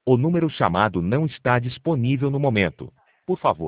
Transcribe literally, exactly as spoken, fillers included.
O número chamado não está disponível no momento. Por favor,